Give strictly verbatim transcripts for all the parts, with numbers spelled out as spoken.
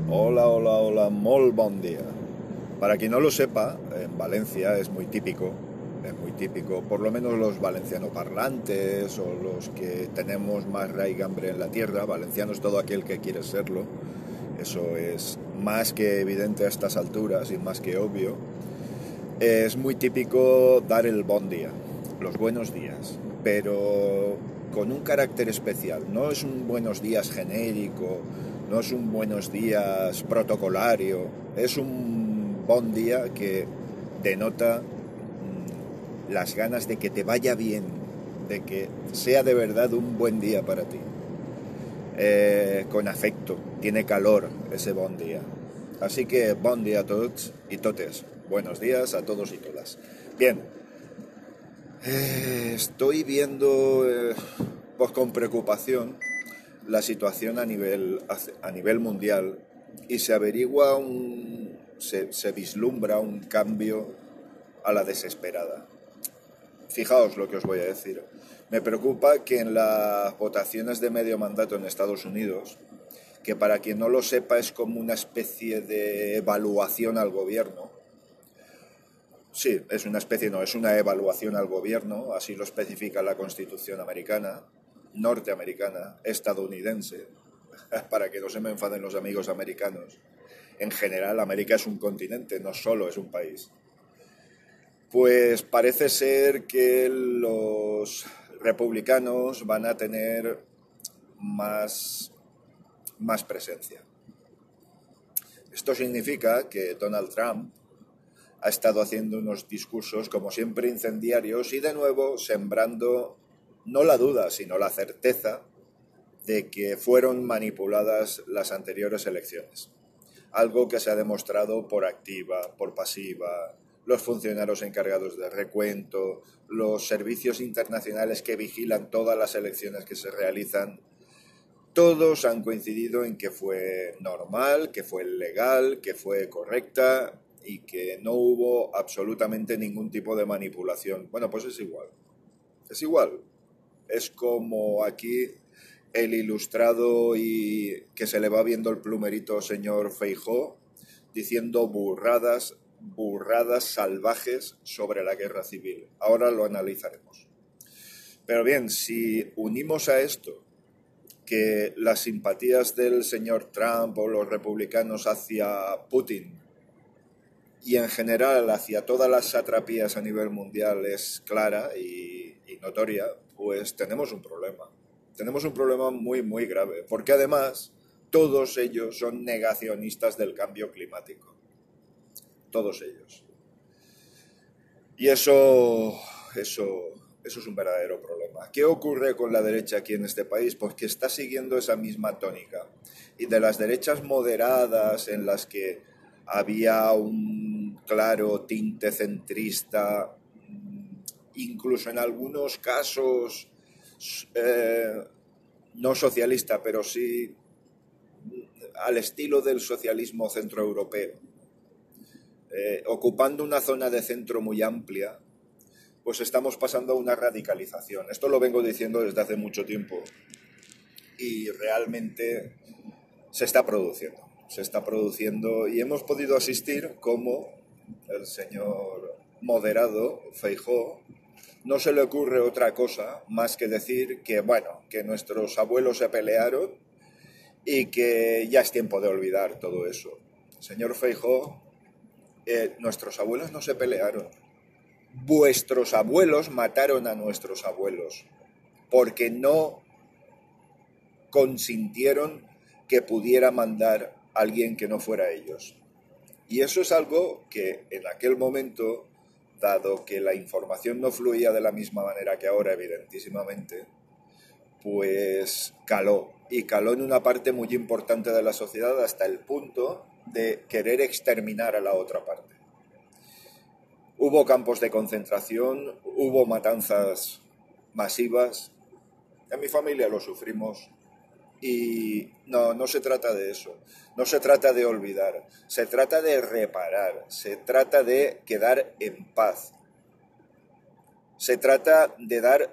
Hola, hola, hola, molt bon día. Para quien no lo sepa, en Valencia es muy típico, es muy típico, por lo menos los valencianoparlantes o los que tenemos más raigambre en la tierra, valenciano es todo aquel que quiere serlo, eso es más que evidente a estas alturas y más que obvio. Es muy típico dar el bon día, los buenos días, pero con un carácter especial. No es un buenos días genérico, no es un buenos días protocolario, es un bon día que denota mm, las ganas de que te vaya bien, de que sea de verdad un buen día para ti. Eh, con afecto, tiene calor ese bon día. Así que bon día a todos y totes. Buenos días a todos y todas. Bien, eh, estoy viendo eh, pues con preocupación la situación a nivel, a nivel mundial y se averigua un, se, se vislumbra un cambio a la desesperada. Fijaos lo que os voy a decir. Me preocupa que en las votaciones de medio mandato en Estados Unidos, que para quien no lo sepa es como una especie de evaluación al gobierno. Sí, es una especie, no, es una evaluación al gobierno, así lo especifica la Constitución americana, norteamericana, estadounidense, para que no se me enfaden los amigos americanos. En general, América es un continente, no solo es un país. Pues parece ser que los republicanos van a tener más, más presencia. Esto significa que Donald Trump ha estado haciendo unos discursos, como siempre, incendiarios y de nuevo sembrando no la duda, sino la certeza de que fueron manipuladas las anteriores elecciones. Algo que se ha demostrado por activa, por pasiva, los funcionarios encargados del recuento, los servicios internacionales que vigilan todas las elecciones que se realizan. Todos han coincidido en que fue normal, que fue legal, que fue correcta y que no hubo absolutamente ningún tipo de manipulación. Bueno, pues es igual. Es igual. Es como aquí el ilustrado y que se le va viendo el plumerito señor Feijóo diciendo burradas, burradas salvajes sobre la guerra civil. Ahora lo analizaremos. Pero bien, si unimos a esto que las simpatías del señor Trump o los republicanos hacia Putin y en general hacia todas las satrapías a nivel mundial es clara y, y notoria, pues tenemos un problema. Tenemos un problema muy, muy grave, porque además todos ellos son negacionistas del cambio climático. Todos ellos. Y eso, eso, eso es un verdadero problema. ¿Qué ocurre con la derecha aquí en este país? Pues que está siguiendo esa misma tónica. Y de las derechas moderadas en las que había un claro tinte centrista, incluso en algunos casos eh, no socialista, pero sí al estilo del socialismo centroeuropeo, eh, ocupando una zona de centro muy amplia, pues estamos pasando a una radicalización. Esto lo vengo diciendo desde hace mucho tiempo y realmente se está produciendo. Se está produciendo y hemos podido asistir como el señor moderado, Feijóo, no se le ocurre otra cosa más que decir que, bueno, que nuestros abuelos se pelearon y que ya es tiempo de olvidar todo eso. Señor Feijóo, eh, nuestros abuelos no se pelearon. Vuestros abuelos mataron a nuestros abuelos porque no consintieron que pudiera mandar a alguien que no fuera ellos. Y eso es algo que en aquel momento, dado que la información no fluía de la misma manera que ahora, evidentísimamente, pues caló. Y caló en una parte muy importante de la sociedad hasta el punto de querer exterminar a la otra parte. Hubo campos de concentración, hubo matanzas masivas. En mi familia lo sufrimos. Y no, no se trata de eso, no se trata de olvidar, se trata de reparar, se trata de quedar en paz, se trata de dar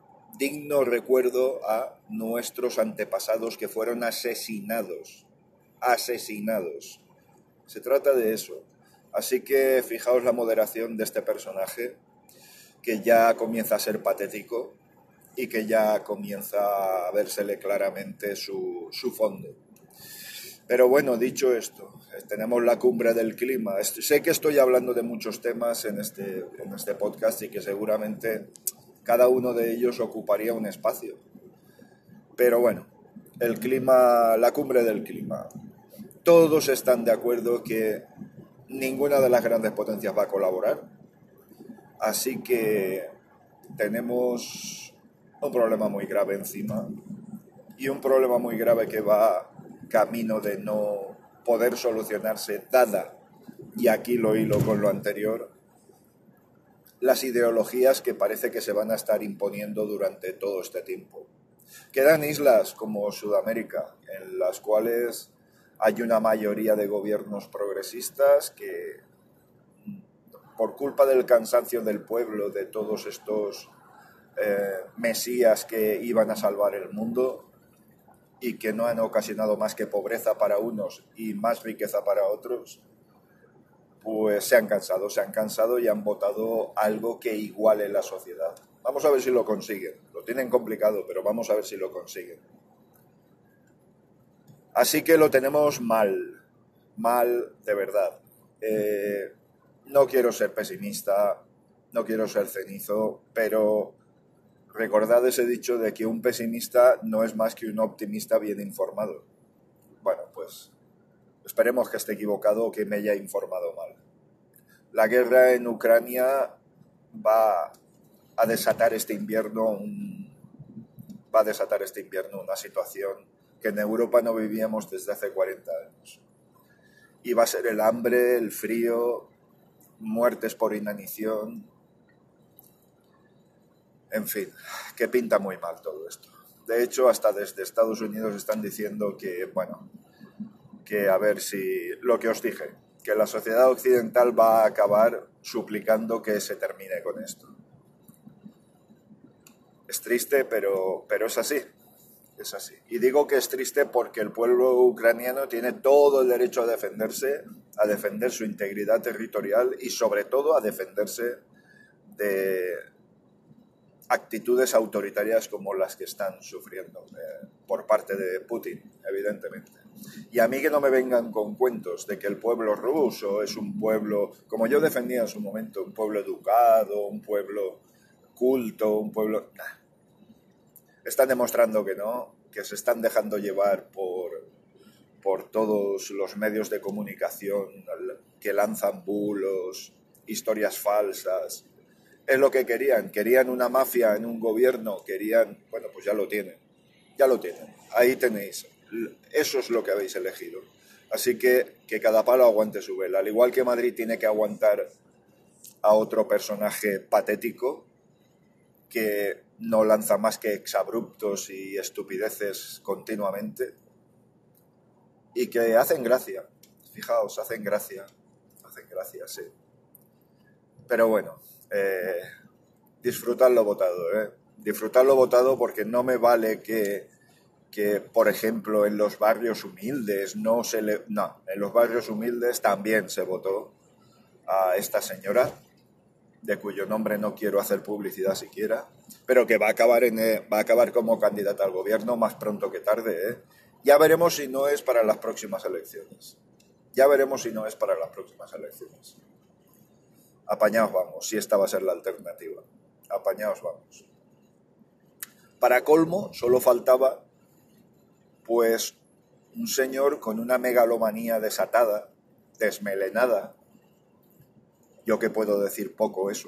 digno recuerdo a nuestros antepasados que fueron asesinados asesinados. Se trata de eso. Así que fijaos la moderación de este personaje, que ya comienza a ser patético y que ya comienza a vérsele claramente su, su fondo. Pero bueno, dicho esto, tenemos la cumbre del clima. Sé que estoy hablando de muchos temas en este, en este podcast y que seguramente cada uno de ellos ocuparía un espacio. Pero bueno, el clima, la cumbre del clima. Todos están de acuerdo que ninguna de las grandes potencias va a colaborar. Así que tenemos un problema muy grave encima. Y un problema muy grave que va camino de no poder solucionarse, dada, y aquí lo hilo con lo anterior, las ideologías que parece que se van a estar imponiendo durante todo este tiempo. Quedan islas como Sudamérica, en las cuales hay una mayoría de gobiernos progresistas que, por culpa del cansancio del pueblo, de todos estos eh, mesías que iban a salvar el mundo, y que no han ocasionado más que pobreza para unos y más riqueza para otros, pues se han cansado, se han cansado y han votado algo que iguale la sociedad. Vamos a ver si lo consiguen. Lo tienen complicado, pero vamos a ver si lo consiguen. Así que lo tenemos mal, mal de verdad. Eh, no quiero ser pesimista, no quiero ser cenizo, pero recordad ese dicho de que un pesimista no es más que un optimista bien informado. Bueno, pues esperemos que esté equivocado o que me haya informado mal. La guerra en Ucrania va a desatar este invierno, un, va a desatar este invierno una situación que en Europa no vivíamos desde hace cuarenta años. Y va a ser el hambre, el frío, muertes por inanición. En fin, que pinta muy mal todo esto. De hecho, hasta desde Estados Unidos están diciendo que, bueno, que a ver si, lo que os dije, que la sociedad occidental va a acabar suplicando que se termine con esto. Es triste, pero, pero es así, es así. Y digo que es triste porque el pueblo ucraniano tiene todo el derecho a defenderse, a defender su integridad territorial y sobre todo a defenderse de actitudes autoritarias como las que están sufriendo eh, por parte de Putin, evidentemente. Y a mí que no me vengan con cuentos de que el pueblo ruso es un pueblo, como yo defendía en su momento, un pueblo educado, un pueblo culto, un pueblo... Nah. Están demostrando que no, que se están dejando llevar por, por todos los medios de comunicación que lanzan bulos, historias falsas. Es lo que querían, querían una mafia en un gobierno, querían, bueno, pues ya lo tienen, ya lo tienen, ahí tenéis, eso es lo que habéis elegido. Así que que cada palo aguante su vela, al igual que Madrid tiene que aguantar a otro personaje patético que no lanza más que exabruptos y estupideces continuamente y que hacen gracia, fijaos, hacen gracia, hacen gracia, sí. Pero bueno, eh, disfrutad lo votado, ¿eh? Disfrutad lo votado porque no me vale que, que, por ejemplo, en los barrios humildes no se le... No, en los barrios humildes también se votó a esta señora, de cuyo nombre no quiero hacer publicidad siquiera, pero que va a acabar, en, eh, va a acabar como candidata al gobierno más pronto que tarde, ¿eh? Ya veremos si no es para las próximas elecciones. Ya veremos si no es para las próximas elecciones. Apañaos vamos, si esta va a ser la alternativa. Apañaos vamos. Para colmo, solo faltaba, pues, un señor con una megalomanía desatada, desmelenada. Yo que puedo decir poco eso.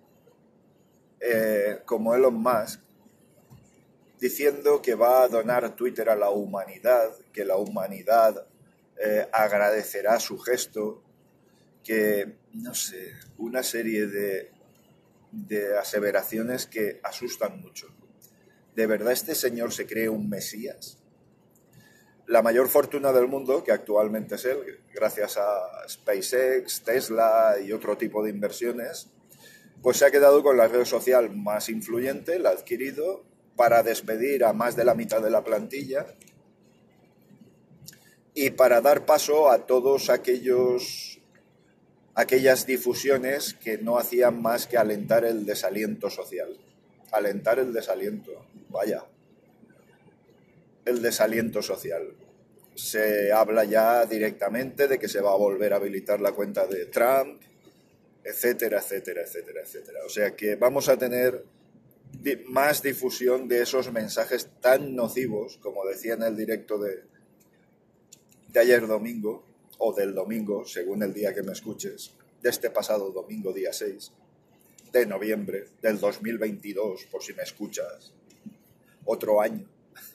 Eh, como Elon Musk, diciendo que va a donar Twitter a la humanidad, que la humanidad eh, agradecerá su gesto, que, no sé, una serie de, de aseveraciones que asustan mucho. ¿De verdad este señor se cree un mesías? La mayor fortuna del mundo, que actualmente es él, gracias a SpaceX, Tesla y otro tipo de inversiones, pues se ha quedado con la red social más influyente, la ha adquirido para despedir a más de la mitad de la plantilla y para dar paso a todos aquellos aquellas difusiones que no hacían más que alentar el desaliento social. Alentar el desaliento, vaya, el desaliento social. Se habla ya directamente de que se va a volver a habilitar la cuenta de Trump, etcétera, etcétera, etcétera, etcétera. O sea que vamos a tener más difusión de esos mensajes tan nocivos, como decía en el directo de, de ayer domingo, o del domingo, según el día que me escuches, de este pasado domingo, día seis de noviembre del dos mil veintidós, por si me escuchas, otro año,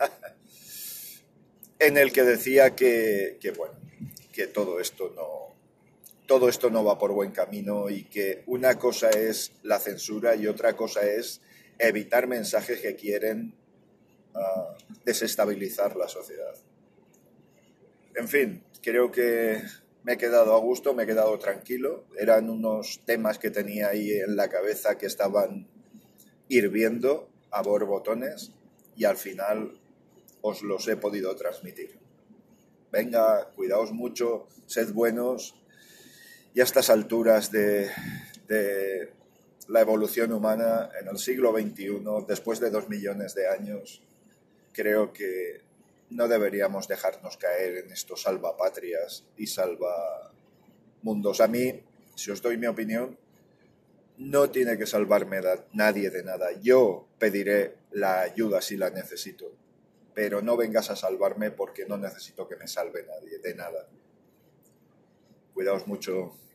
en el que decía que, que bueno, que todo esto no, todo esto no va por buen camino y que una cosa es la censura y otra cosa es evitar mensajes que quieren uh, desestabilizar la sociedad. En fin, creo que me he quedado a gusto, me he quedado tranquilo. Eran unos temas que tenía ahí en la cabeza que estaban hirviendo a borbotones y al final os los he podido transmitir. Venga, cuidaos mucho, sed buenos y a estas alturas de, de la evolución humana en el siglo veintiuno, después de dos millones de años, creo que no deberíamos dejarnos caer en estos salvapatrias y salvamundos. A mí, si os doy mi opinión, no tiene que salvarme nadie de nada. Yo pediré la ayuda si la necesito, pero no vengas a salvarme porque no necesito que me salve nadie de nada. Cuidaos mucho.